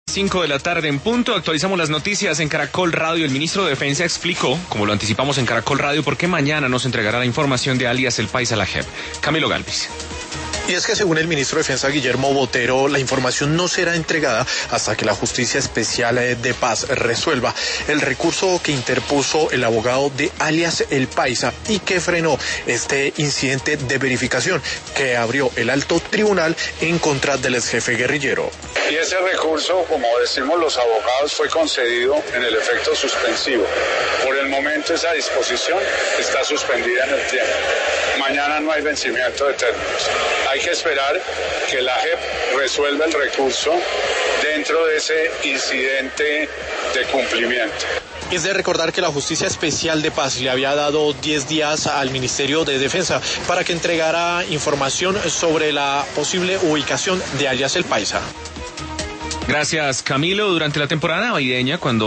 5 de la tarde en punto, actualizamos las noticias en Caracol Radio. El ministro de Defensa explicó, como lo anticipamos en Caracol Radio, por qué mañana nos entregará la información de alias El País a la JEP. Camilo Galvis. Y es que según el ministro de Defensa Guillermo Botero, la información no será entregada hasta que la Justicia Especial de Paz resuelva el recurso que interpuso el abogado de alias El Paisa y que frenó este incidente de verificación que abrió el alto tribunal en contra del exjefe guerrillero. Y ese recurso, como decimos los abogados, fue concedido en el efecto suspensivo. Por el momento esa disposición está suspendida en el tiempo. Mañana no hay vencimiento de términos. Hay que esperar que la JEP resuelva el recurso dentro de ese incidente de cumplimiento. Es de recordar que la Justicia Especial de Paz le había dado 10 días al Ministerio de Defensa para que entregara información sobre la posible ubicación de alias El Paisa. Gracias, Camilo. Durante la temporada navideña, cuando